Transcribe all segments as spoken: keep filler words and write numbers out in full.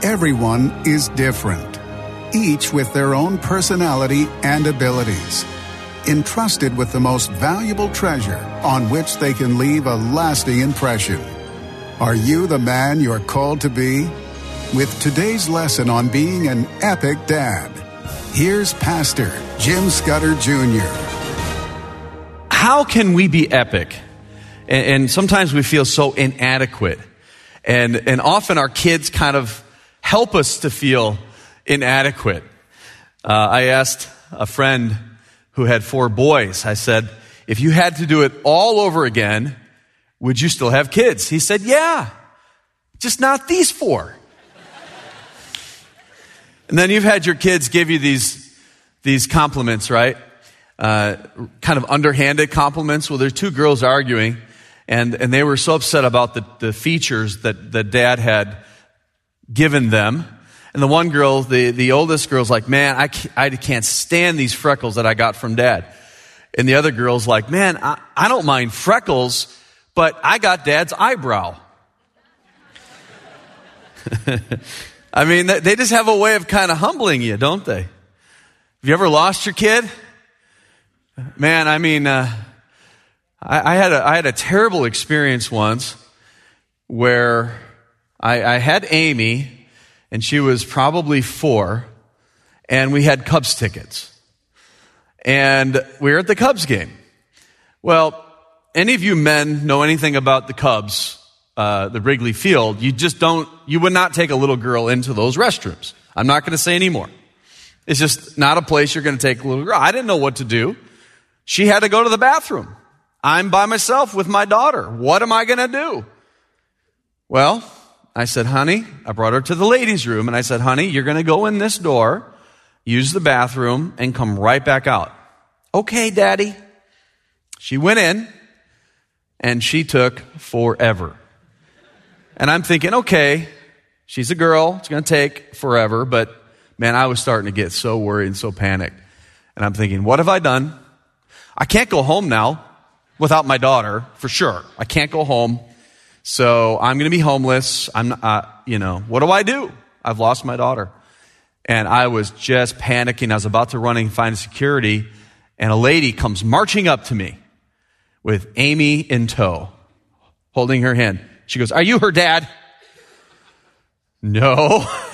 Everyone is different, each with their own personality and abilities, entrusted with the most valuable treasure on which they can leave a lasting impression. Are you the man you're called to be? With today's lesson on being an epic dad, here's Pastor Jim Scudder Junior How can we be epic? And, and sometimes we feel so inadequate. And, and often our kids kind of help us to feel inadequate. Uh, I asked a friend who had four boys, I said, if you had to do it all over again, would you still have kids? He said, yeah, just not these four. And then you've had your kids give you these, these compliments, right? Uh, kind of underhanded compliments. Well, there's two girls arguing, and, and they were so upset about the, the features that, that dad had given them. And the one girl, the, the oldest girl's like, man, I can't, I can't stand these freckles that I got from dad. And the other girl's like, man, I, I don't mind freckles, but I got dad's eyebrow. I mean, they just have a way of kind of humbling you, don't they? Have you ever lost your kid? Man, I mean, uh, I, I had a, I had a terrible experience once where I, I had Amy, and she was probably four, and we had Cubs tickets. And we were at the Cubs game. Well, any of you men know anything about the Cubs, uh, the Wrigley Field, you just don't, you would not take a little girl into those restrooms. I'm not going to say any more. It's just not a place you're going to take a little girl. I didn't know what to do. She had to go to the bathroom. I'm by myself with my daughter. What am I going to do? Well, I said, honey, I brought her to the ladies' room, and I said, honey, you're going to go in this door, use the bathroom, and come right back out. Okay, Daddy. She went in, and she took forever. And I'm thinking, okay, she's a girl. It's going to take forever. But, man, I was starting to get so worried and so panicked. And I'm thinking, what have I done? I can't go home now without my daughter, for sure. I can't go home. So I'm going to be homeless. I'm, uh, you know, what do I do? I've lost my daughter. And I was just panicking. I was about to run and find security. And a lady comes marching up to me with Amy in tow, holding her hand. She goes, are you her dad? No. I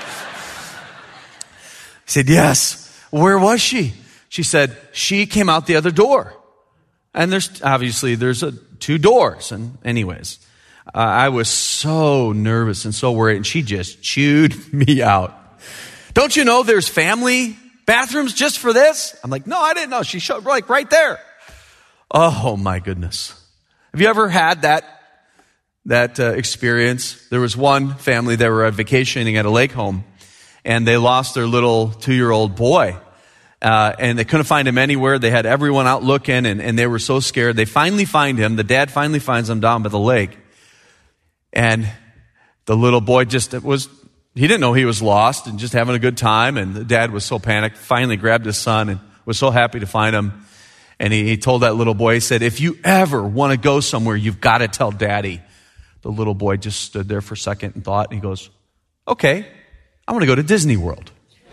said, yes. Where was she? She said, she came out the other door. And there's, obviously, there's a, two doors. And anyways, uh, I was so nervous and so worried, and she just chewed me out. Don't you know there's family bathrooms just for this? I'm like, no, I didn't know. She showed, like, right there. Oh, my goodness. Have you ever had that, that uh, experience? There was one family that were vacationing at a lake home, and they lost their little two-year-old boy. Uh, and they couldn't find him anywhere. They had everyone out looking, and, and they were so scared. They finally find him. The dad finally finds him down by the lake. And the little boy just was, he didn't know he was lost and just having a good time. And the dad was so panicked, finally grabbed his son and was so happy to find him. And he, he told that little boy, he said, if you ever want to go somewhere, you've got to tell Daddy. The little boy just stood there for a second and thought, and he goes, okay, I want to go to Disney World.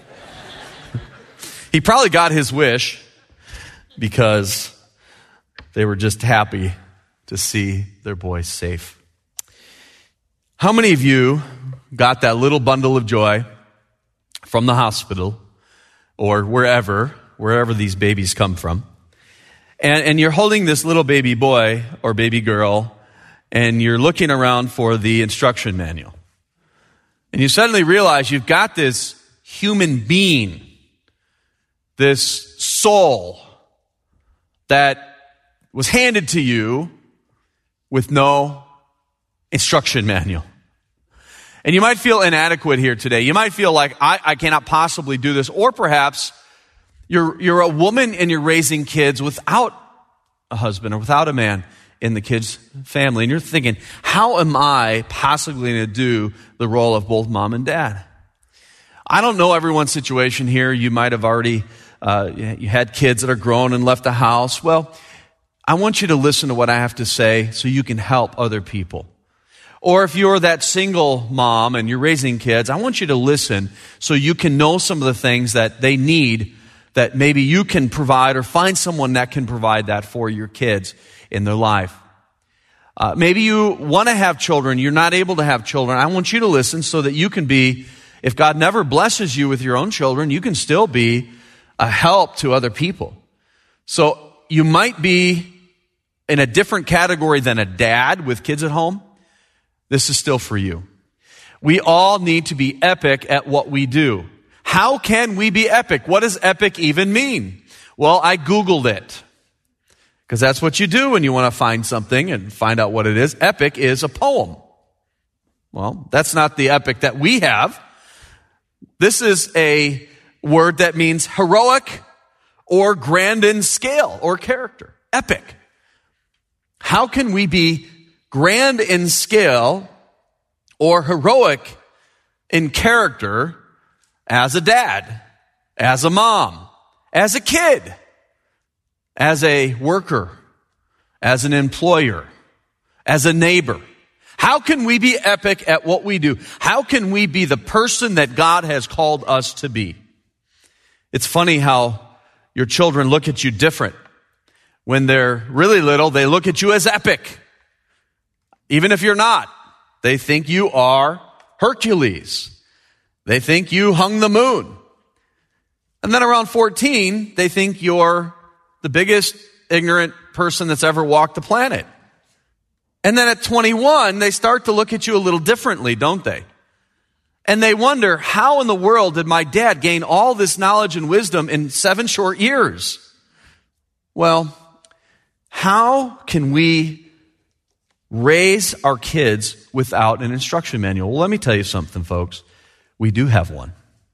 He probably got his wish because they were just happy to see their boy safe. How many of you got that little bundle of joy from the hospital or wherever, wherever these babies come from, and, and you're holding this little baby boy or baby girl, and you're looking around for the instruction manual, and you suddenly realize you've got this human being, this soul that was handed to you with no instruction manual. And you might feel inadequate here today. You might feel like, I, I cannot possibly do this. Or perhaps you're, you're a woman and you're raising kids without a husband or without a man in the kid's family. And you're thinking, how am I possibly going to do the role of both mom and dad? I don't know everyone's situation here. You might have already Uh, you had kids that are grown and left the house. Well, I want you to listen to what I have to say so you can help other people. Or if you're that single mom and you're raising kids, I want you to listen so you can know some of the things that they need that maybe you can provide, or find someone that can provide that for your kids in their life. Uh, maybe you want to have children, you're not able to have children. I want you to listen so that you can be, if God never blesses you with your own children, you can still be a help to other people. So you might be in a different category than a dad with kids at home. This is still for you. We all need to be epic at what we do. How can we be epic? What does epic even mean? Well, I Googled it. Because that's what you do when you want to find something and find out what it is. Epic is a poem. Well, that's not the epic that we have. This is a word that means heroic or grand in scale or character. Epic. How can we be grand in scale or heroic in character as a dad, as a mom, as a kid, as a worker, as an employer, as a neighbor? How can we be epic at what we do? How can we be the person that God has called us to be? It's funny how your children look at you different. When they're really little, they look at you as epic. Even if you're not, they think you are Hercules. They think you hung the moon. And then around fourteen, they think you're the biggest ignorant person that's ever walked the planet. And then at twenty-one, they start to look at you a little differently, don't they? And they wonder, how in the world did my dad gain all this knowledge and wisdom in seven short years? Well, how can we raise our kids without an instruction manual? Well, let me tell you something, folks. We do have one.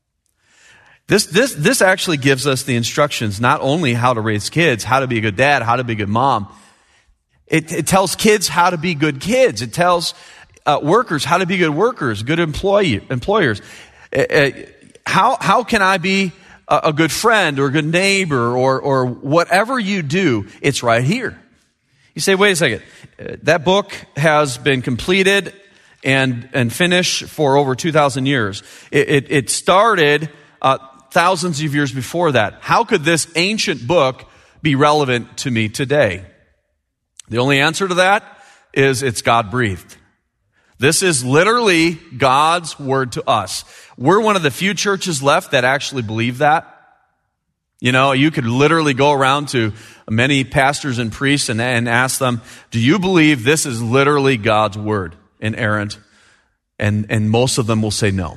This, this, this actually gives us the instructions, not only how to raise kids, how to be a good dad, how to be a good mom. It, it tells kids how to be good kids. It tells uh, workers how to be good workers, good employee, employers. Uh, uh, how, how can I be a, a good friend or a good neighbor, or, or whatever you do, it's right here. You say, wait a second. Uh, that book has been completed and, and finished for over two thousand years. It, it, it started uh, thousands of years before that. How could this ancient book be relevant to me today? The only answer to that is it's God-breathed. This is literally God's word to us. We're one of the few churches left that actually believe that. You know, you could literally go around to many pastors and priests and, and ask them, do you believe this is literally God's word, inerrant? And, and most of them will say no.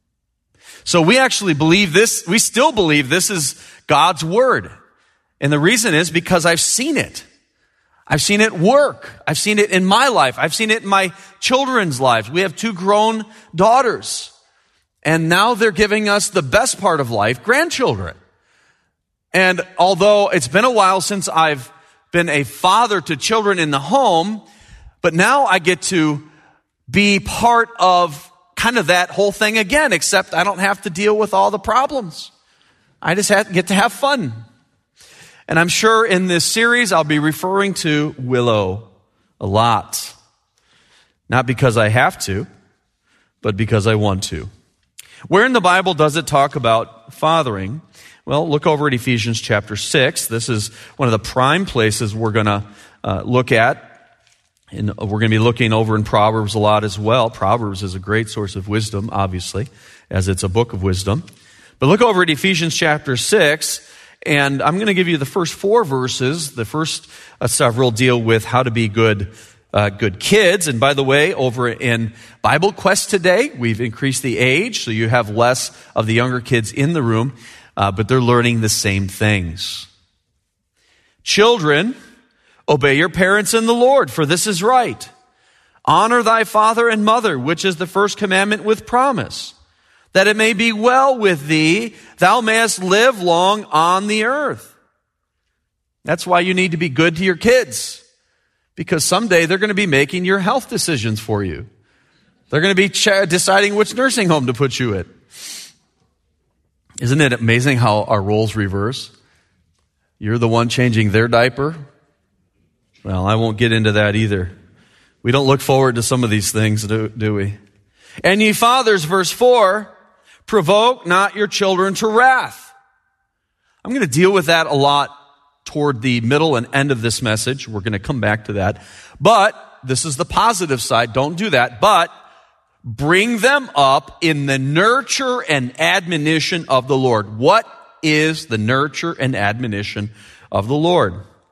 So we actually believe this, we still believe this is God's word. And the reason is because I've seen it. I've seen it work. I've seen it in my life. I've seen it in my children's lives. We have two grown daughters. And now they're giving us the best part of life, grandchildren. And although it's been a while since I've been a father to children in the home, but now I get to be part of kind of that whole thing again, except I don't have to deal with all the problems. I just have, get to have fun. And I'm sure in this series I'll be referring to Willow a lot. Not because I have to, but because I want to. Where in the Bible does it talk about fathering? Well, look over at Ephesians chapter six. This is one of the prime places we're going to uh, look at. And we're going to be looking over in Proverbs a lot as well. Proverbs is a great source of wisdom, obviously, as it's a book of wisdom. But look over at Ephesians chapter six, and I'm going to give you the first four verses. The first uh, several deal with how to be good uh, good kids. And by the way, over in Bible Quest today, we've increased the age, so you have less of the younger kids in the room, uh, but they're learning the same things. Children, obey your parents in the Lord, for this is right. Honor thy father and mother, which is the first commandment with promise, that it may be well with thee, thou mayest live long on the earth. That's why you need to be good to your kids, because someday they're going to be making your health decisions for you. They're going to be ch- deciding which nursing home to put you in. Isn't it amazing how our roles reverse? You're the one changing their diaper. Well, I won't get into that either. We don't look forward to some of these things, do, do we? And ye fathers, verse four, provoke not your children to wrath. I'm going to deal with that a lot toward the middle and end of this message. We're going to come back to that. But this is the positive side. Don't do that. But bring them up in the nurture and admonition of the Lord. What is the nurture and admonition of the Lord?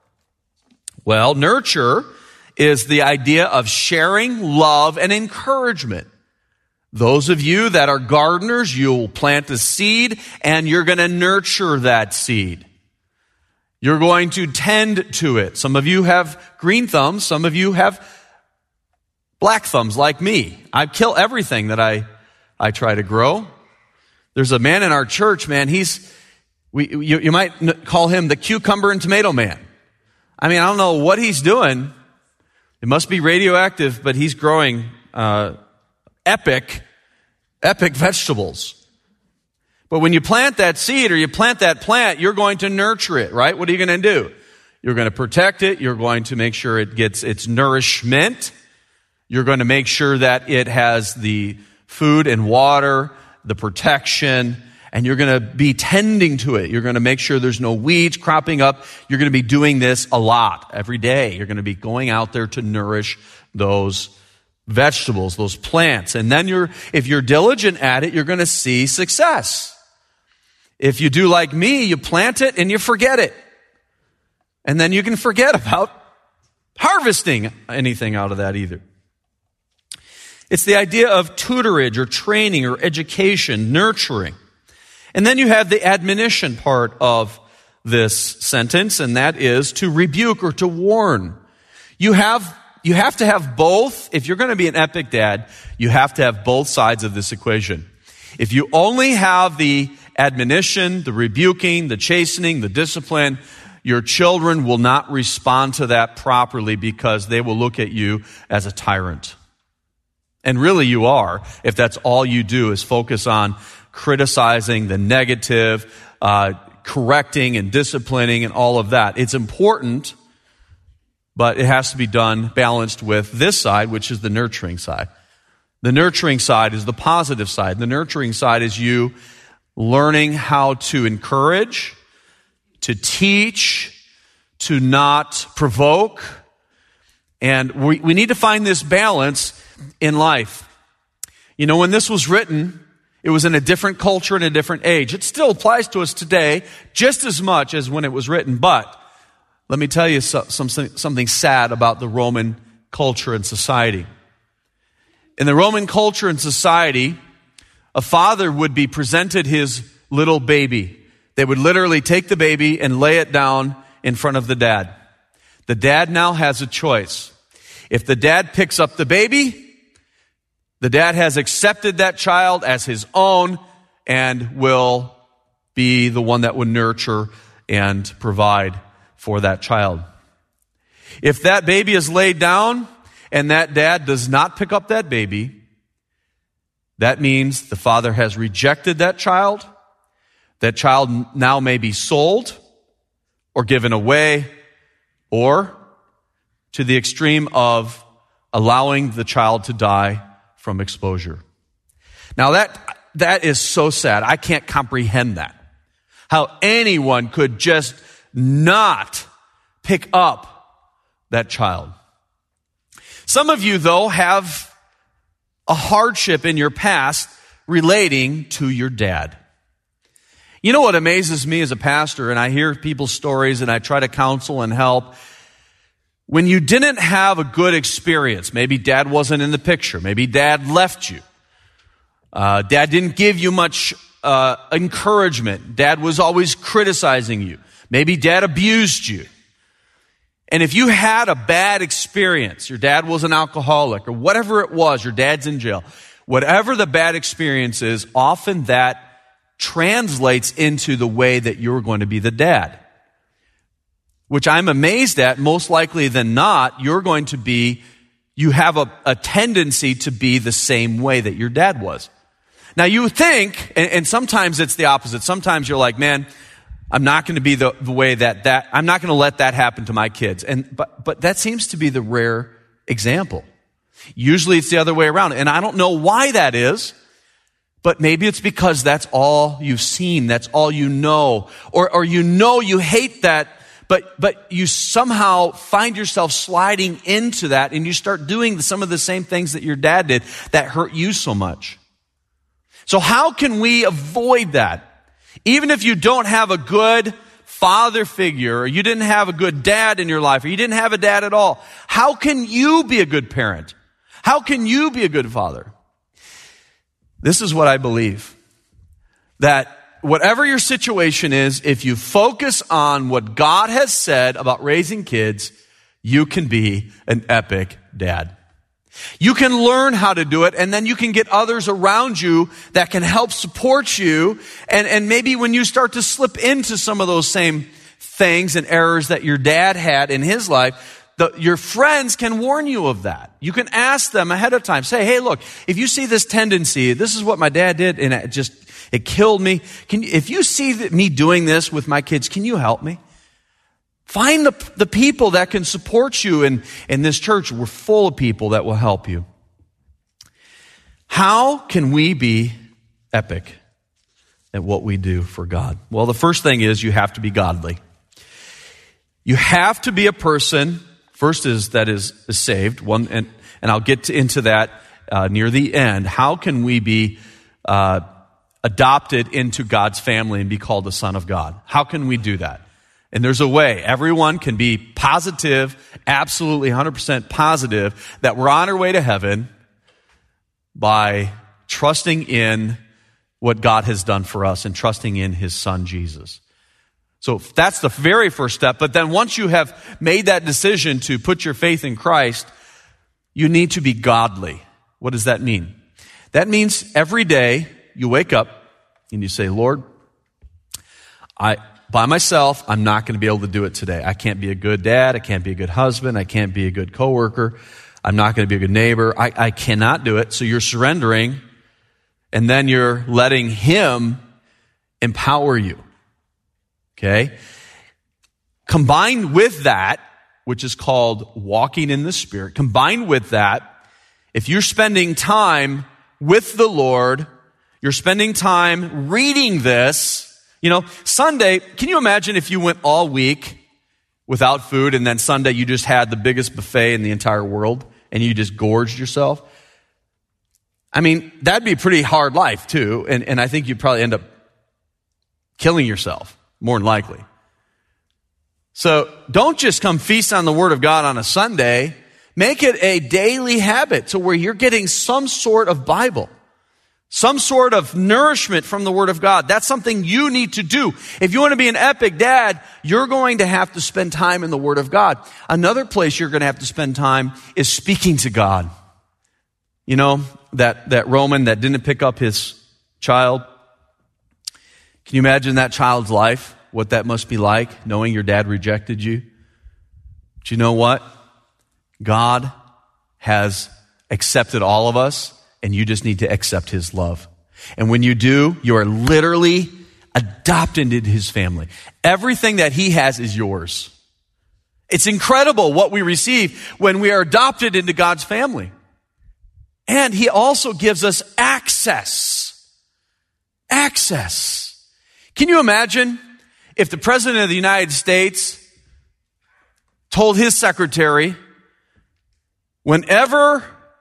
Well, nurture is the idea of sharing love and encouragement. Those of you that are gardeners, you'll plant a seed and you're going to nurture that seed. You're going to tend to it. Some of you have green thumbs. Some of you have black thumbs like me. I kill everything that I, I try to grow. There's a man in our church, man, he's, we, you, you might call him the cucumber and tomato man. I mean, I don't know what he's doing. It must be radioactive, but he's growing uh, epic, epic vegetables. But when you plant that seed or you plant that plant, you're going to nurture it, right? What are you going to do? You're going to protect it. You're going to make sure it gets its nourishment. You're going to make sure that it has the food and water, the protection, and you're going to be tending to it. You're going to make sure there's no weeds cropping up. You're going to be doing this a lot every day. You're going to be going out there to nourish those vegetables, those plants. And then you're, if you're diligent at it, you're going to see success. If you do like me, you plant it and you forget it. And then you can forget about harvesting anything out of that either. It's the idea of tutorage or training or education, nurturing. And then you have the admonition part of this sentence, and that is to rebuke or to warn. You have, you have to have both. If you're going to be an epic dad, you have to have both sides of this equation. If you only have the admonition, the rebuking, the chastening, the discipline, your children will not respond to that properly because they will look at you as a tyrant. And really you are, if that's all you do is focus on criticizing the negative, uh, correcting and disciplining and all of that. It's important, but it has to be done balanced with this side, which is the nurturing side. The nurturing side is the positive side. The nurturing side is you learning how to encourage, to teach, to not provoke. And we, we need to find this balance in life. You know, when this was written, it was in a different culture and a different age. It still applies to us today just as much as when it was written. But let me tell you something, something sad about the Roman culture and society. In the Roman culture and society, a father would be presented his little baby. They would literally take the baby and lay it down in front of the dad. The dad now has a choice. If the dad picks up the baby, the dad has accepted that child as his own and will be the one that would nurture and provide for that child. If that baby is laid down and that dad does not pick up that baby, that means the father has rejected that child. That child now may be sold or given away or to the extreme of allowing the child to die from exposure. Now that, that is so sad. I can't comprehend that. How anyone could just not pick up that child. Some of you, though, have a hardship in your past relating to your dad. You know what amazes me as a pastor, and I hear people's stories and I try to counsel and help. When you didn't have a good experience, maybe dad wasn't in the picture, maybe dad left you, uh, dad didn't give you much uh, encouragement, dad was always criticizing you, maybe dad abused you. And if you had a bad experience, your dad was an alcoholic or whatever it was, your dad's in jail, whatever the bad experience is, often that translates into the way that you're going to be the dad. Which I'm amazed at, most likely than not, you're going to be, you have a, a tendency to be the same way that your dad was. Now you think, and, and sometimes it's the opposite. Sometimes you're like, man, I'm not going to be the, the way that that, I'm not going to let that happen to my kids. And, but, but that seems to be the rare example. Usually it's the other way around. And I don't know why that is, but maybe it's because that's all you've seen. That's all you know. Or, or you know you hate that, but, but you somehow find yourself sliding into that and you start doing some of the same things that your dad did that hurt you so much. So how can we avoid that? Even if you don't have a good father figure, or you didn't have a good dad in your life, or you didn't have a dad at all, how can you be a good parent? How can you be a good father? This is what I believe. That whatever your situation is, if you focus on what God has said about raising kids, you can be an epic dad. You can learn how to do it, and then you can get others around you that can help support you. And, and maybe when you start to slip into some of those same things and errors that your dad had in his life, the, your friends can warn you of that. You can ask them ahead of time. Say, hey, look, if you see this tendency, this is what my dad did, and it just, it killed me. Can you, if you see that me doing this with my kids, can you help me? Find the, the people that can support you. In, in this church, we're full of people that will help you. How can we be epic at what we do for God? Well, the first thing is you have to be godly. You have to be a person, first is that is, is saved, one, and, and I'll get to, into that uh, near the end. How can we be uh, adopted into God's family and be called the Son of God? How can we do that? And there's a way. Everyone can be positive, absolutely one hundred percent positive that we're on our way to heaven by trusting in what God has done for us and trusting in His Son, Jesus. So that's the very first step. But then once you have made that decision to put your faith in Christ, you need to be godly. What does that mean? That means every day you wake up and you say, Lord, I... by myself, I'm not going to be able to do it today. I can't be a good dad. I can't be a good husband. I can't be a good coworker. I'm not going to be a good neighbor. I, I cannot do it. So you're surrendering, and then you're letting Him empower you. Okay? Combined with that, which is called walking in the Spirit, combined with that, if you're spending time with the Lord, you're spending time reading this. You know, Sunday, can you imagine if you went all week without food and then Sunday you just had the biggest buffet in the entire world and you just gorged yourself? I mean, that'd be a pretty hard life too, and, and I think you'd probably end up killing yourself, more than likely. So don't just come feast on the Word of God on a Sunday. Make it a daily habit to where you're getting some sort of Bible. Some sort of nourishment from the Word of God. That's something you need to do. If you want to be an epic dad, you're going to have to spend time in the Word of God. Another place you're going to have to spend time is speaking to God. You know, that, that Roman that didn't pick up his child. Can you imagine that child's life? What that must be like, knowing your dad rejected you? But you know what? God has accepted all of us. And you just need to accept His love. And when you do, you are literally adopted into His family. Everything that He has is yours. It's incredible what we receive when we are adopted into God's family. And He also gives us access. Access. Can you imagine if the President of the United States told his secretary, whenever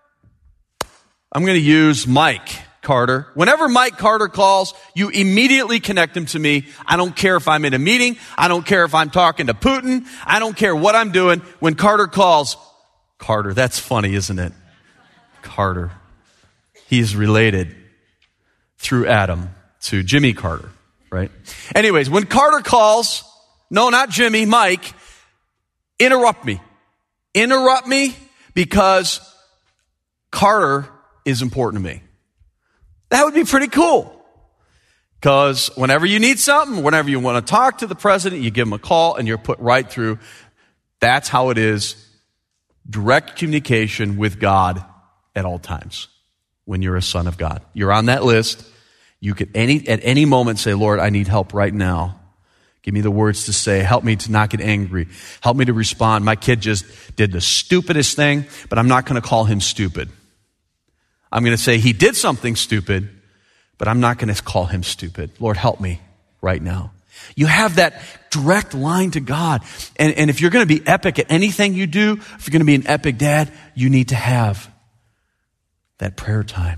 I'm going to use Mike Carter. Whenever Mike Carter calls, you immediately connect him to me. I don't care if I'm in a meeting. I don't care if I'm talking to Putin. I don't care what I'm doing. When Carter calls, Carter, that's funny, isn't it? Carter. He's related through Adam to Jimmy Carter, right? Anyways, when Carter calls, no, not Jimmy, Mike, interrupt me. Interrupt me because Carter is important to me. That would be pretty cool. Because whenever you need something, whenever you want to talk to the president, you give him a call and you're put right through. That's how it is. Direct communication with God at all times when you're a son of God. You're on that list. You can any at any moment say, Lord, I need help right now. Give me the words to say. Help me to not get angry. Help me to respond. My kid just did the stupidest thing, but I'm not going to call him stupid. I'm going to say he did something stupid, but I'm not going to call him stupid. Lord, help me right now. You have that direct line to God. And, and if you're going to be epic at anything you do, if you're going to be an epic dad, you need to have that prayer time.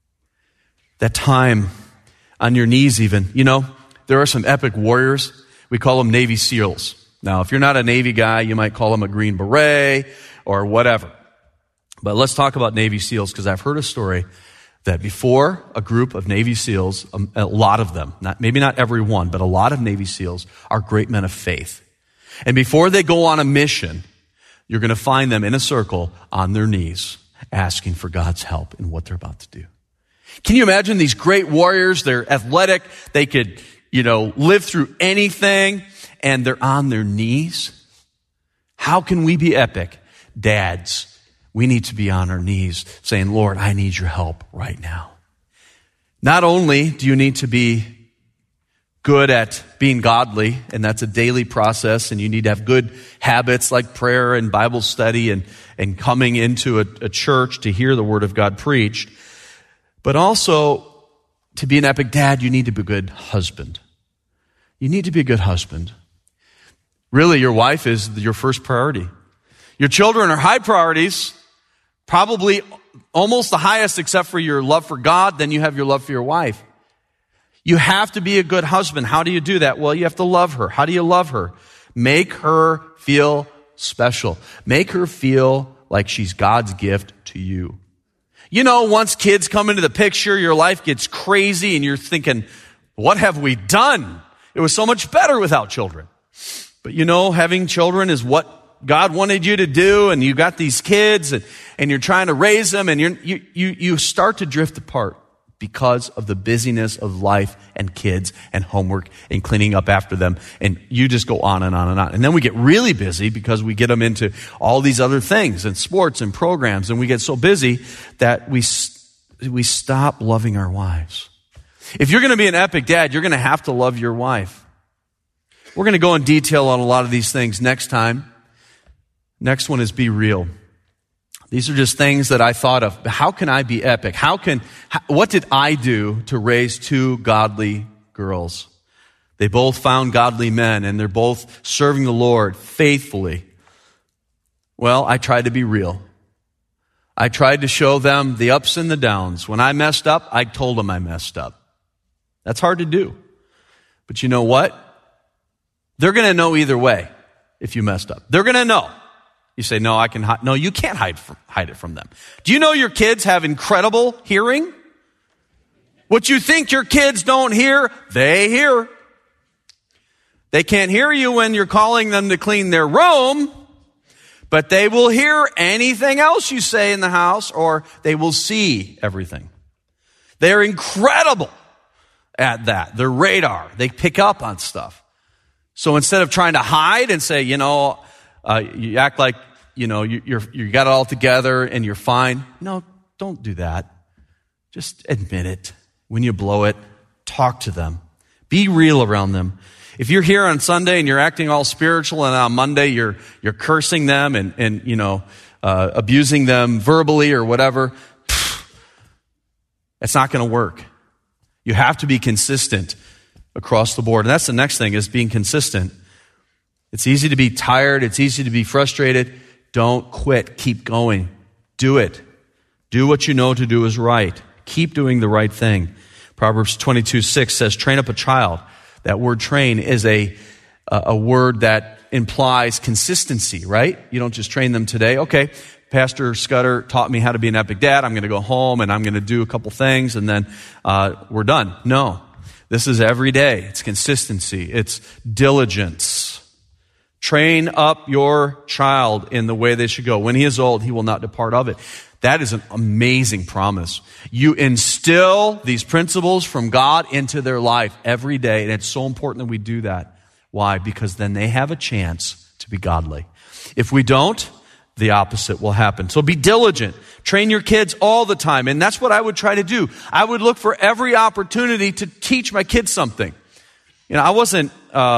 That time on your knees even. You know, there are some epic warriors. We call them Navy SEALs. Now, if you're not a Navy guy, you might call them a Green Beret or whatever. But let's talk about Navy SEALs, because I've heard a story that before a group of Navy SEALs, a lot of them, not, maybe not every one, but a lot of Navy SEALs are great men of faith. And before they go on a mission, you're going to find them in a circle on their knees asking for God's help in what they're about to do. Can you imagine these great warriors? They're athletic. They could, you know, live through anything, and they're on their knees. How can we be epic? Dads, we need to be on our knees saying, Lord, I need your help right now. Not only do you need to be good at being godly, and that's a daily process, and you need to have good habits like prayer and Bible study and, and coming into a, a church to hear the word of God preached, but also to be an epic dad, you need to be a good husband. You need to be a good husband. Really, your wife is your first priority. Your children are high priorities, probably almost the highest except for your love for God. Then you have your love for your wife. You have to be a good husband. How do you do that? Well, you have to love her. How do you love her? Make her feel special. Make her feel like she's God's gift to you. You know, once kids come into the picture, your life gets crazy and you're thinking, what have we done? It was so much better without children. But you know, having children is what God wanted you to do, and you got these kids and, and you're trying to raise them, and you're, you, you, you start to drift apart because of the busyness of life and kids and homework and cleaning up after them. And you just go on and on and on. And then we get really busy because we get them into all these other things and sports and programs. And we get so busy that we, we stop loving our wives. If you're going to be an epic dad, you're going to have to love your wife. We're going to go in detail on a lot of these things next time. Next one is be real. These are just things that I thought of. How can I be epic? How can, how, what did I do to raise two godly girls? They both found godly men, and they're both serving the Lord faithfully. Well, I tried to be real. I tried to show them the ups and the downs. When I messed up, I told them I messed up. That's hard to do. But you know what? They're going to know either way if you messed up. They're going to know. You say, no, I can hide. No, you can't hide, from, hide it from them. Do you know your kids have incredible hearing? What you think your kids don't hear, they hear. They can't hear you when you're calling them to clean their room, but they will hear anything else you say in the house, or they will see everything. They're incredible at that. Their radar, they pick up on stuff. So instead of trying to hide and say, you know, Uh, you act like, you know, you, you're, you got it all together and you're fine. No, don't do that. Just admit it. When you blow it, talk to them. Be real around them. If you're here on Sunday and you're acting all spiritual, and on Monday you're, you're cursing them and, and, you know, uh, abusing them verbally or whatever, pff, it's not going to work. You have to be consistent across the board. And that's the next thing, is being consistent. It's easy to be tired. It's easy to be frustrated. Don't quit. Keep going. Do it. Do what you know to do is right. Keep doing the right thing. Proverbs twenty-two six says, train up a child. That word train is a, a word that implies consistency, right? You don't just train them today. Okay, Pastor Scudder taught me how to be an epic dad. I'm going to go home and I'm going to do a couple things and then uh, we're done. No, this is every day. It's consistency. It's diligence. Train up your child in the way they should go. When he is old, he will not depart of it. That is an amazing promise. You instill these principles from God into their life every day, and it's so important that we do that. Why? Because then they have a chance to be godly. If we don't, the opposite will happen. So be diligent. Train your kids all the time, and that's what I would try to do. I would look for every opportunity to teach my kids something. You know, I wasn't uh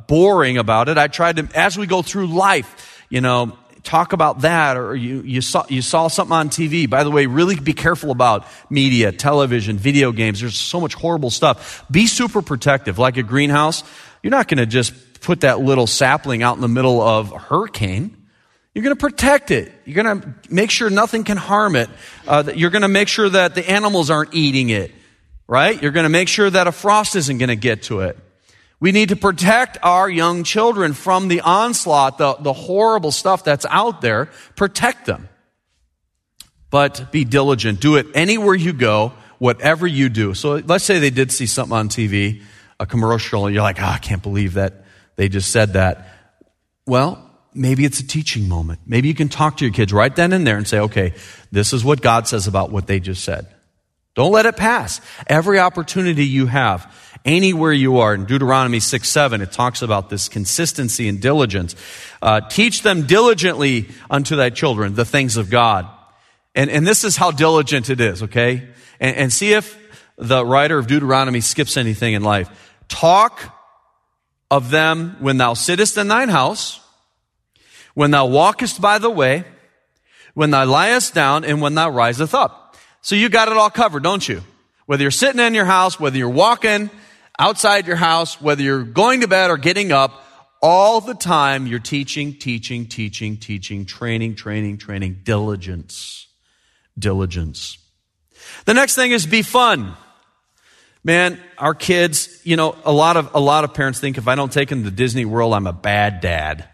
boring about it. I tried to, as we go through life, you know, talk about that, or you, you saw you saw something on T V. By the way, really be careful about media, television, video games. There's so much horrible stuff. Be super protective. Like a greenhouse, you're not going to just put that little sapling out in the middle of a hurricane. You're going to protect it. You're going to make sure nothing can harm it. Uh, that you're going to make sure that the animals aren't eating it, right? You're going to make sure that a frost isn't going to get to it. We need to protect our young children from the onslaught, the, the horrible stuff that's out there. Protect them. But be diligent. Do it anywhere you go, whatever you do. So let's say they did see something on T V, a commercial, and you're like, oh, I can't believe that they just said that. Well, maybe it's a teaching moment. Maybe you can talk to your kids right then and there and say, okay, this is what God says about what they just said. Don't let it pass. Every opportunity you have, anywhere you are. In Deuteronomy six seven, it talks about this consistency and diligence. Uh, teach them diligently unto thy children the things of God. And, and this is how diligent it is, okay? And, and see if the writer of Deuteronomy skips anything in life. Talk of them when thou sittest in thine house, when thou walkest by the way, when thou liest down, and when thou riseth up. So you got it all covered, don't you? Whether you're sitting in your house, whether you're walking outside your house, whether you're going to bed or getting up, all the time you're teaching, teaching, teaching, teaching, training, training, training, diligence, diligence. The next thing is be fun. Man, our kids, you know, a lot of, a lot of parents think if I don't take them to Disney World, I'm a bad dad.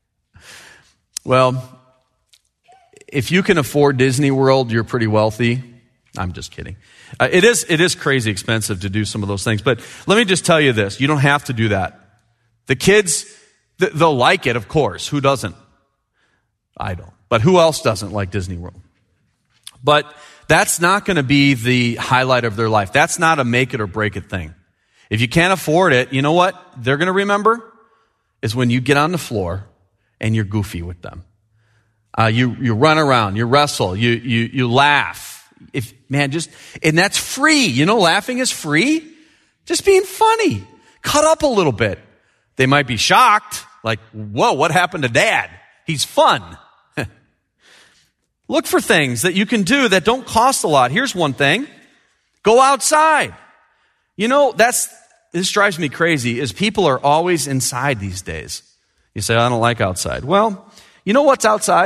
Well, if you can afford Disney World, you're pretty wealthy. I'm just kidding. Uh, it is it is crazy expensive to do some of those things. But let me just tell you this. You don't have to do that. The kids, th- they'll like it, of course. Who doesn't? I don't. But who else doesn't like Disney World? But that's not going to be the highlight of their life. That's not a make it or break it thing. If you can't afford it, you know what they're going to remember? Is when you get on the floor and you're goofy with them. Uh, you, you run around, you wrestle, you, you, you laugh. If, man, just, and that's free. You know, laughing is free. Just being funny. Cut up a little bit. They might be shocked. Like, whoa, what happened to Dad? He's fun. Look for things that you can do that don't cost a lot. Here's one thing. Go outside. You know, that's, this drives me crazy, is people are always inside these days. You say, I don't like outside. Well, you know what's outside?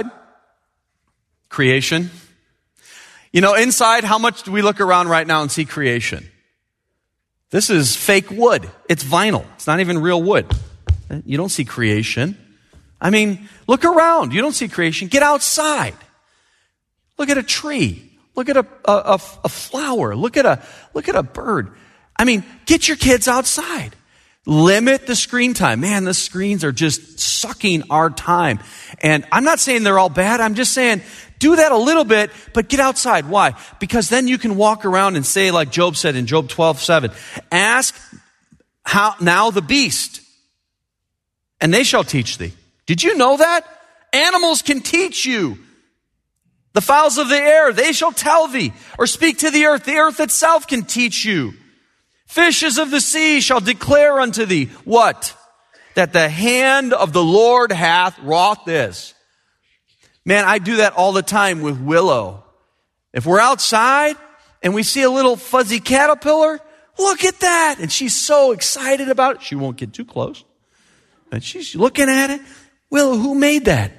Creation. You know, inside, how much do we look around right now and see creation? This is fake wood. It's vinyl. It's not even real wood. You don't see creation. I mean, look around. You don't see creation. Get outside. Look at a tree. Look at a, a, a, a flower. Look at a, look at a bird. I mean, get your kids outside. Limit the screen time. Man, the screens are just sucking our time. And I'm not saying they're all bad. I'm just saying do that a little bit, but get outside. Why? Because then you can walk around and say, like Job said in Job twelve seven, ask how now the beast, and they shall teach thee. Did you know that? Animals can teach you. The fowls of the air, they shall tell thee. Or speak to the earth. The earth itself can teach you. Fishes of the sea shall declare unto thee, what? That the hand of the Lord hath wrought this. Man, I do that all the time with Willow. If we're outside and we see a little fuzzy caterpillar, look at that. And she's so excited about it. She won't get too close. And she's looking at it. Willow, who made that?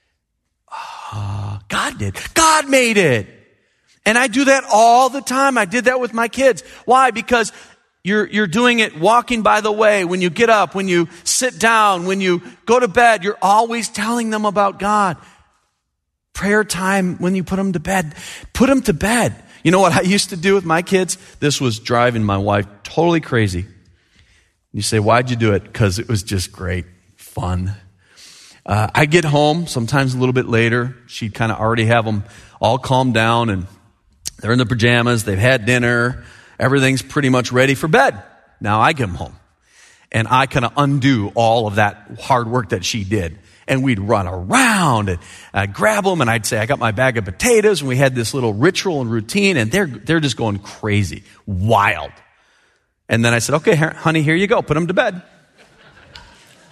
Uh, God did. God made it. And I do that all the time. I did that with my kids. Why? Because You're, you're doing it walking by the way, when you get up, when you sit down, when you go to bed, you're always telling them about God. Prayer time when you put them to bed, put them to bed. You know what I used to do with my kids? This was driving my wife totally crazy. You say, why'd you do it? Because it was just great, fun. Uh, I'd get home, sometimes a little bit later. She'd kind of already have them all calmed down and they're in their pajamas, they've had dinner. Everything's pretty much ready for bed. Now I get them home. And I kind of undo all of that hard work that she did. And we'd run around and I'd grab them and I'd say, I got my bag of potatoes. And we had this little ritual and routine and they're, they're just going crazy, wild. And then I said, okay, honey, here you go. Put them to bed.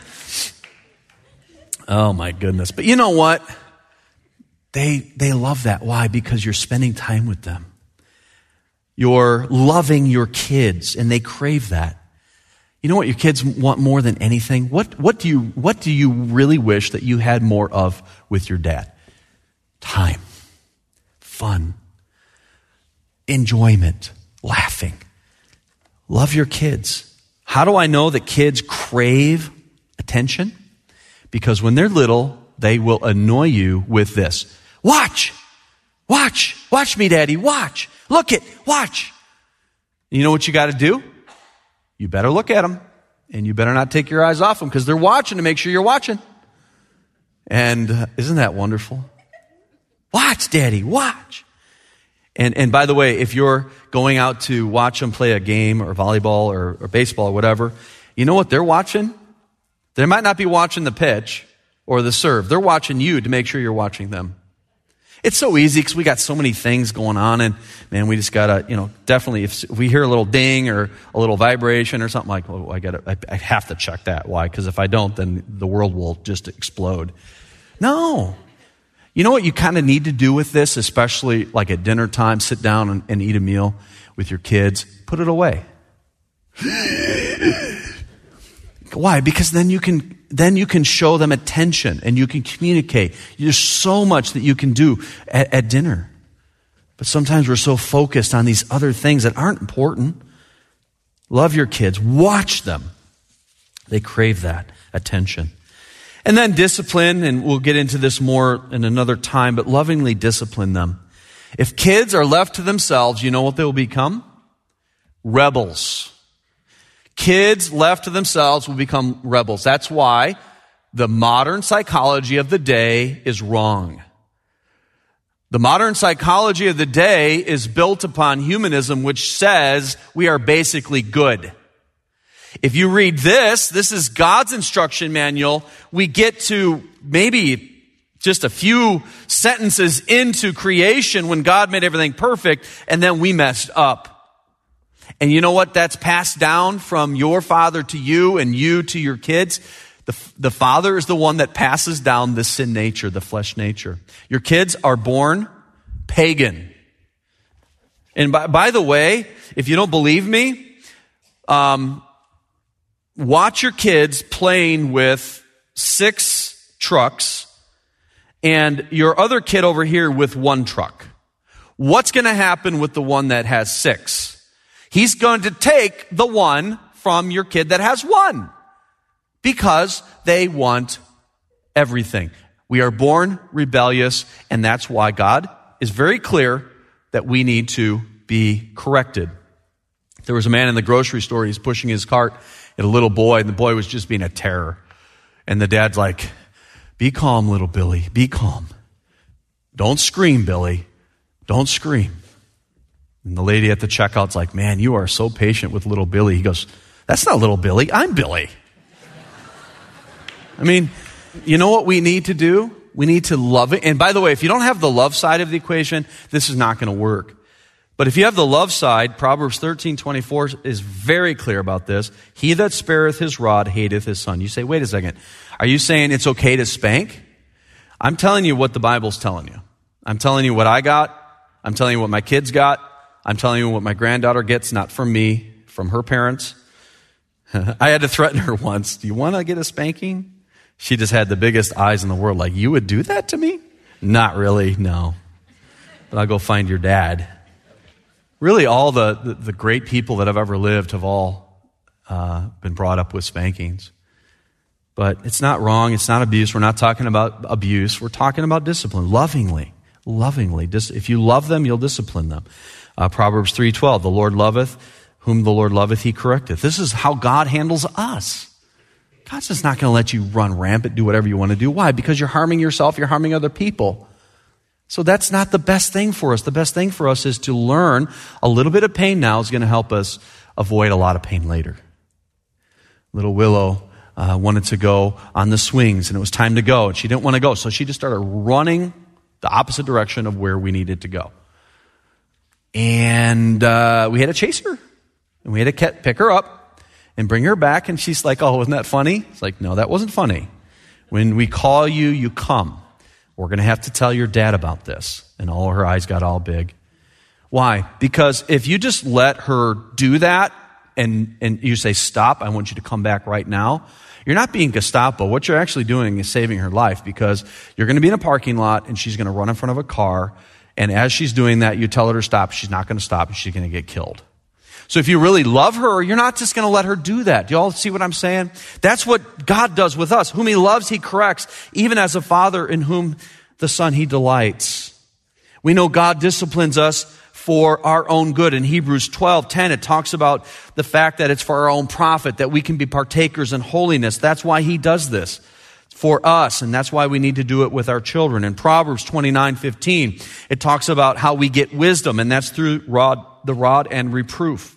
Oh my goodness. But you know what? They, they love that. Why? Because you're spending time with them. You're loving your kids, and they crave that. You know what your kids want more than anything? What, what do you, what do you really wish that you had more of with your dad? Time, fun, enjoyment, laughing. Love your kids. How do I know that kids crave attention? Because when they're little, they will annoy you with this. Watch, watch, watch me, Daddy, watch. Look it, watch. You know what you got to do? You better look at them, and you better not take your eyes off them because they're watching to make sure you're watching. And uh, isn't that wonderful? Watch, Daddy, watch. And and by the way, if you're going out to watch them play a game or volleyball or, or baseball or whatever, you know what they're watching? They might not be watching the pitch or the serve. They're watching you to make sure you're watching them. It's so easy because we got so many things going on, and man, we just gotta, you know, definitely if, if we hear a little ding or a little vibration or something like, oh, I gotta, I, I have to check that. Why? Because if I don't, then the world will just explode. No. You know what you kind of need to do with this, especially like at dinner time, sit down and, and eat a meal with your kids, put it away. Why? Because then you can then you can show them attention and you can communicate. There's so much that you can do at, at dinner. But sometimes we're so focused on these other things that aren't important. Love your kids. Watch them. They crave that attention. And then discipline, and we'll get into this more in another time, but lovingly discipline them. If kids are left to themselves, you know what they will become? Rebels. Kids left to themselves will become rebels. That's why the modern psychology of the day is wrong. The modern psychology of the day is built upon humanism, which says we are basically good. If you read this, this is God's instruction manual. We get to maybe just a few sentences into creation when God made everything perfect, and then we messed up. And you know what? That's passed down from your father to you and you to your kids. The, the father is the one that passes down the sin nature, the flesh nature. Your kids are born pagan. And by, by the way, if you don't believe me, um, watch your kids playing with six trucks and your other kid over here with one truck. What's going to happen with the one that has six? He's going to take the one from your kid that has one because they want everything. We are born rebellious, and that's why God is very clear that we need to be corrected. There was a man in the grocery store. He's pushing his cart at a little boy, and the boy was just being a terror. And the dad's like, be calm, little Billy. Be calm. Don't scream, Billy. Don't scream. And the lady at the checkout's like, man, you are so patient with little Billy. He goes, that's not little Billy. I'm Billy. I mean, you know what we need to do? We need to love it. And by the way, if you don't have the love side of the equation, this is not going to work. But if you have the love side, Proverbs thirteen twenty-four is very clear about this. He that spareth his rod hateth his son. You say, wait a second. Are you saying it's okay to spank? I'm telling you what the Bible's telling you. I'm telling you what I got. I'm telling you what my kids got. I'm telling you what my granddaughter gets, not from me, from her parents. I had to threaten her once. Do you want to get a spanking? She just had the biggest eyes in the world. Like, you would do that to me? Not really, no. But I'll go find your dad. Really, all the, the, the great people that have ever lived have all uh, been brought up with spankings. But it's not wrong. It's not abuse. We're not talking about abuse. We're talking about discipline, lovingly. Lovingly. If you love them, you'll discipline them. Uh, Proverbs three twelve, the Lord loveth, whom the Lord loveth, he correcteth. This is how God handles us. God's just not going to let you run rampant, do whatever you want to do. Why? Because you're harming yourself, you're harming other people. So that's not the best thing for us. The best thing for us is to learn a little bit of pain now is going to help us avoid a lot of pain later. Little Willow uh, wanted to go on the swings, and it was time to go, and she didn't want to go, so she just started running the opposite direction of where we needed to go. And uh, we had to chase her. And we had to pick her up and bring her back. And she's like, oh, wasn't that funny? It's like, no, that wasn't funny. When we call you, you come. We're going to have to tell your dad about this. And all her eyes got all big. Why? Because if you just let her do that and, and you say, stop, I want you to come back right now, you're not being Gestapo. What you're actually doing is saving her life, because you're going to be in a parking lot and she's going to run in front of a car. And as she's doing that, you tell her to stop. She's not going to stop and she's going to get killed. So if you really love her, you're not just going to let her do that. Do you all see what I'm saying? That's what God does with us. Whom he loves, he corrects, even as a father in whom the son he delights. We know God disciplines us for our own good. In Hebrews twelve ten, it talks about the fact that it's for our own profit, that we can be partakers in holiness. That's why he does this for us, and that's why we need to do it with our children. In Proverbs twenty-nine fifteen, it talks about how we get wisdom, and that's through rod, the rod and reproof.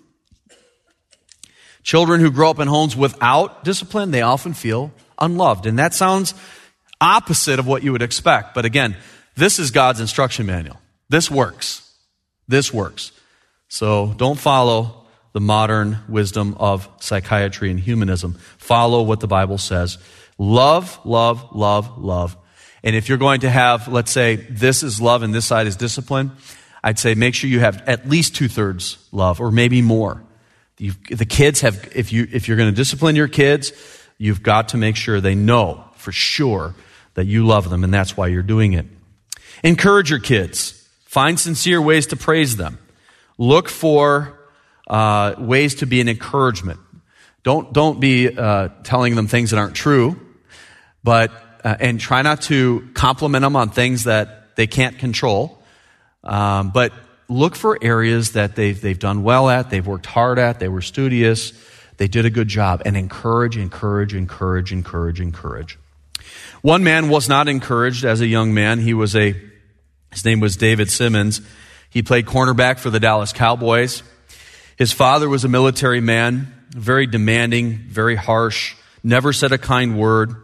Children who grow up in homes without discipline, they often feel unloved, and that sounds opposite of what you would expect. But again, this is God's instruction manual. This works. This works. So don't follow the modern wisdom of psychiatry and humanism. Follow what the Bible says. Love, love, love, love. And if you're going to have, let's say, this is love and this side is discipline, I'd say make sure you have at least two-thirds love, or maybe more. You've, the kids have, if you if you're going to discipline your kids, you've got to make sure they know for sure that you love them, and that's why you're doing it. Encourage your kids. Find sincere ways to praise them. Look for uh, ways to be an encouragement. Don't don't be uh, telling them things that aren't true, but uh, and try not to compliment them on things that they can't control. Um, but look for areas that they've they've done well at, they've worked hard at, they were studious, they did a good job, and encourage, encourage, encourage, encourage, encourage. One man was not encouraged as a young man. He was a His name was David Simmons. He played cornerback for the Dallas Cowboys. His father was a military man, very demanding, very harsh, never said a kind word.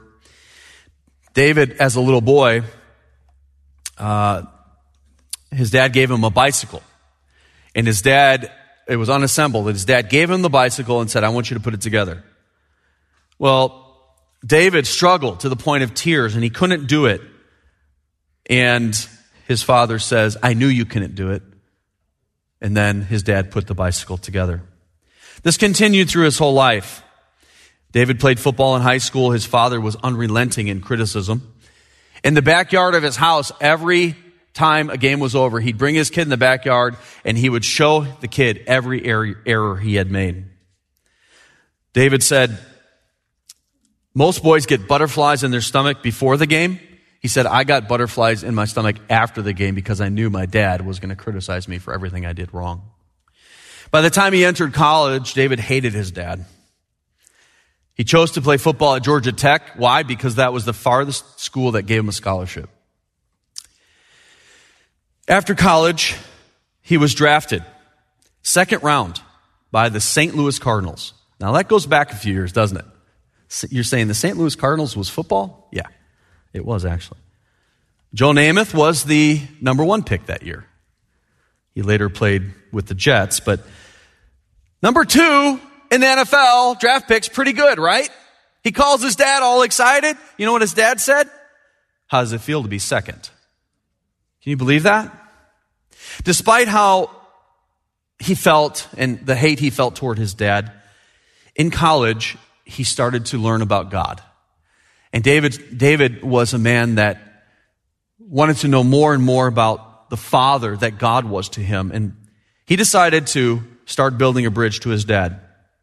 David, as a little boy, uh, his dad gave him a bicycle. And his dad, it was unassembled, and his dad gave him the bicycle and said, I want you to put it together. Well, David struggled to the point of tears, and he couldn't do it. And his father says, I knew you couldn't do it. And then his dad put the bicycle together. This continued through his whole life. David played football in high school. His father was unrelenting in criticism. In the backyard of his house, every time a game was over, he'd bring his kid in the backyard and he would show the kid every error he had made. David said, most boys get butterflies in their stomach before the game. He said, I got butterflies in my stomach after the game because I knew my dad was going to criticize me for everything I did wrong. By the time he entered college, David hated his dad. He chose to play football at Georgia Tech. Why? Because that was the farthest school that gave him a scholarship. After college, he was drafted second round by the Saint Louis Cardinals. Now that goes back a few years, doesn't it? You're saying the Saint Louis Cardinals was football? Yeah. It was, actually. Joe Namath was the number one pick that year. He later played with the Jets, but number two in the N F L, draft picks, pretty good, right? He calls his dad all excited. You know what his dad said? How does it feel to be second? Can you believe that? Despite how he felt and the hate he felt toward his dad, in college, he started to learn about God. And David, David was a man that wanted to know more and more about the Father that God was to him. And he decided to start building a bridge to his dad.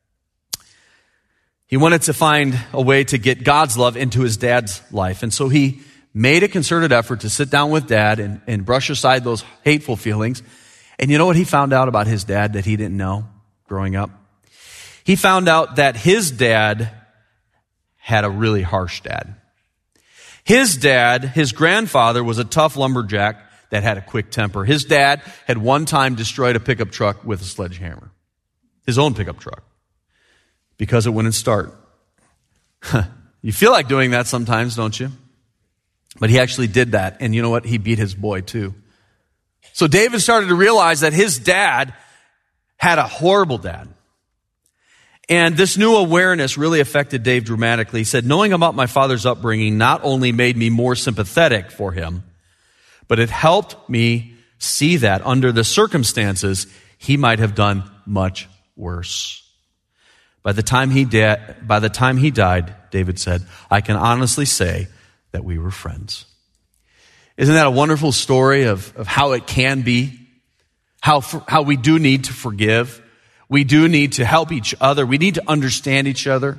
He wanted to find a way to get God's love into his dad's life. And so he made a concerted effort to sit down with dad and, and brush aside those hateful feelings. And you know what he found out about his dad that he didn't know growing up? He found out that his dad had a really harsh dad. His dad, his grandfather, was a tough lumberjack that had a quick temper. His dad had one time destroyed a pickup truck with a sledgehammer. His own pickup truck. Because it wouldn't start. You feel like doing that sometimes, don't you? But he actually did that. And you know what? He beat his boy too. So David started to realize that his dad had a horrible dad. And this new awareness really affected Dave dramatically. He said, knowing about my father's upbringing not only made me more sympathetic for him, but it helped me see that under the circumstances, he might have done much worse. By the time he da- by the time he died, David said, I can honestly say that we were friends. Isn't that a wonderful story of, of how it can be? How, how we do need to forgive. We do need to help each other. We need to understand each other.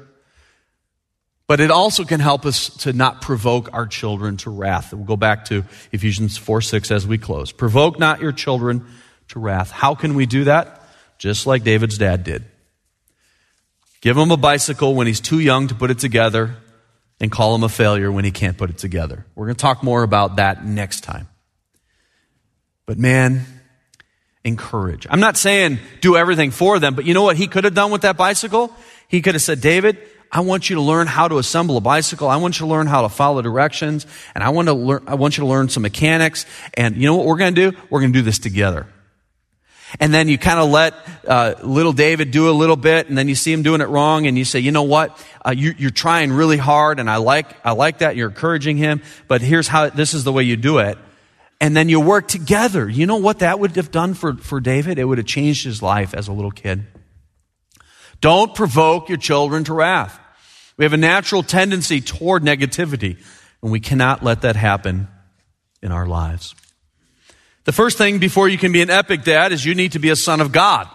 But it also can help us to not provoke our children to wrath. We'll go back to Ephesians four six as we close. Provoke not your children to wrath. How can we do that? Just like David's dad did. Give him a bicycle when he's too young to put it together, and call him a failure when he can't put it together. We're going to talk more about that next time. But man, encourage. I'm not saying do everything for them, but you know what he could have done with that bicycle? He could have said, David, I want you to learn how to assemble a bicycle. I want you to learn how to follow directions, and I want to learn, I want you to learn some mechanics. And you know what we're going to do? We're going to do this together. And then you kind of let uh, little David do a little bit, and then you see him doing it wrong, and you say, you know what? Uh, you, you're trying really hard, and I like I like that. You're encouraging him, but here's how. This is the way you do it. And then you work together. You know what that would have done for, for David? It would have changed his life as a little kid. Don't provoke your children to wrath. We have a natural tendency toward negativity, and we cannot let that happen in our lives. The first thing before you can be an epic dad is you need to be a son of God.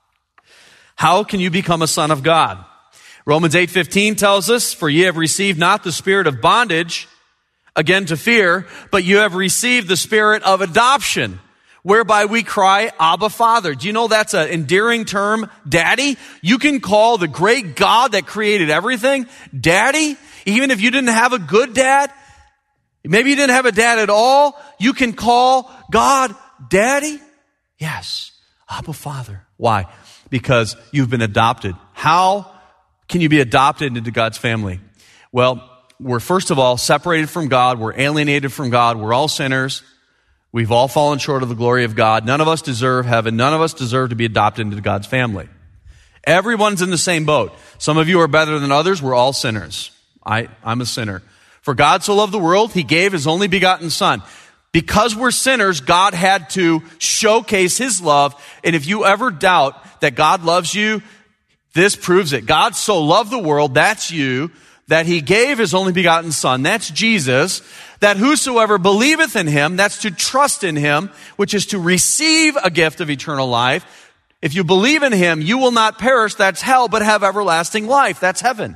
How can you become a son of God? Romans eight fifteen tells us, for ye have received not the spirit of bondage, again to fear, but you have received the spirit of adoption, whereby we cry, Abba, Father. Do you know that's an endearing term, Daddy? You can call the great God that created everything, Daddy. Even if you didn't have a good dad, maybe you didn't have a dad at all, you can call God Daddy. Yes, Abba, Father. Why? Because you've been adopted. How can you be adopted into God's family? Well, we're first of all separated from God. We're alienated from God. We're all sinners. We've all fallen short of the glory of God. None of us deserve heaven. None of us deserve to be adopted into God's family. Everyone's in the same boat. Some of you are better than others. We're all sinners. I, I'm a sinner. For God so loved the world, he gave his only begotten Son. Because we're sinners, God had to showcase his love. And if you ever doubt that God loves you, this proves it. God so loved the world, that's you, that he gave his only begotten Son, that's Jesus, that whosoever believeth in him, that's to trust in him, which is to receive a gift of eternal life. If you believe in him, you will not perish, that's hell, but have everlasting life, that's heaven.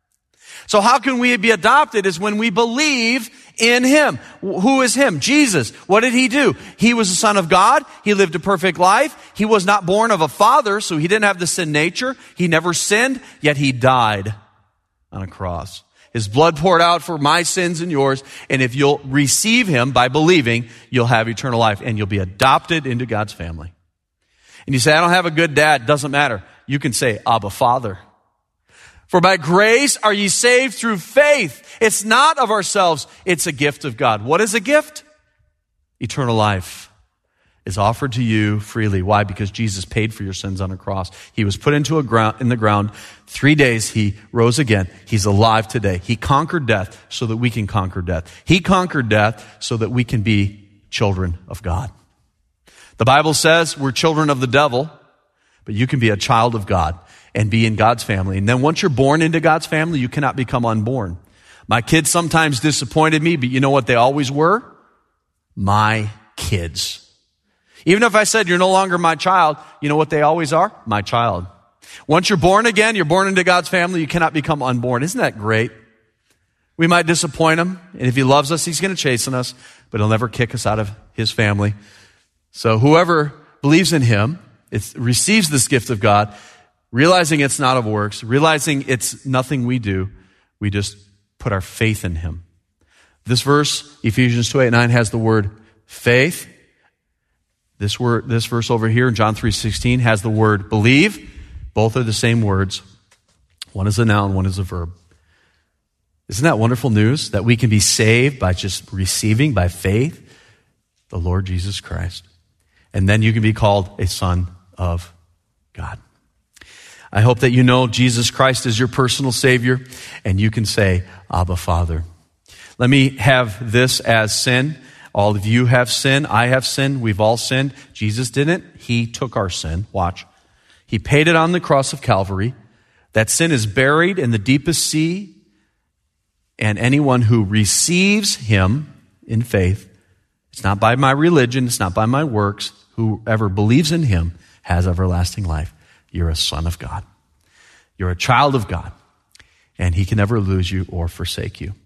So how can we be adopted is when we believe in him. Who is him? Jesus. What did he do? He was the Son of God. He lived a perfect life. He was not born of a father, so he didn't have the sin nature. He never sinned, yet he died on a cross. His blood poured out for my sins and yours, and if you'll receive him by believing, you'll have eternal life, and you'll be adopted into God's family. And you say, I don't have a good dad. Doesn't matter. You can say, Abba, Father. For by grace are ye saved through faith. It's not of ourselves. It's a gift of God. What is a gift? Eternal life is offered to you freely. Why? Because Jesus paid for your sins on a cross. He was put into a ground, in the ground. Three days he rose again. He's alive today. He conquered death so that we can conquer death. He conquered death so that we can be children of God. The Bible says we're children of the devil, but you can be a child of God and be in God's family. And then once you're born into God's family, you cannot become unborn. My kids sometimes disappointed me, but you know what they always were? My kids. Even if I said you're no longer my child, you know what they always are? My child. Once you're born again, you're born into God's family, you cannot become unborn. Isn't that great? We might disappoint him, and if he loves us, he's going to chasten us, but he'll never kick us out of his family. So whoever believes in him, it receives this gift of God, realizing it's not of works, realizing it's nothing we do, we just put our faith in him. This verse, Ephesians two, eight, nine, has the word faith. This word, this verse over here in John three sixteen has the word believe. Both are the same words. One is a noun, one is a verb. Isn't that wonderful news? That we can be saved by just receiving by faith the Lord Jesus Christ. And then you can be called a son of God. I hope that you know Jesus Christ is your personal Savior, and you can say, Abba, Father. Let me have this as sin. All of you have sinned. I have sinned. We've all sinned. Jesus didn't. He took our sin. Watch. He paid it on the cross of Calvary. That sin is buried in the deepest sea, and anyone who receives him in faith, it's not by my religion, it's not by my works, whoever believes in him has everlasting life. You're a son of God. You're a child of God, and he can never lose you or forsake you.